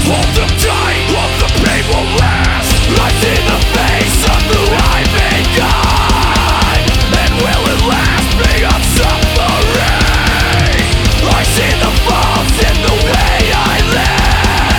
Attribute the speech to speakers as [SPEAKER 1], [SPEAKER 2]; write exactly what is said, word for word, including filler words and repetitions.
[SPEAKER 1] Hold them tight, hope the pain will last. I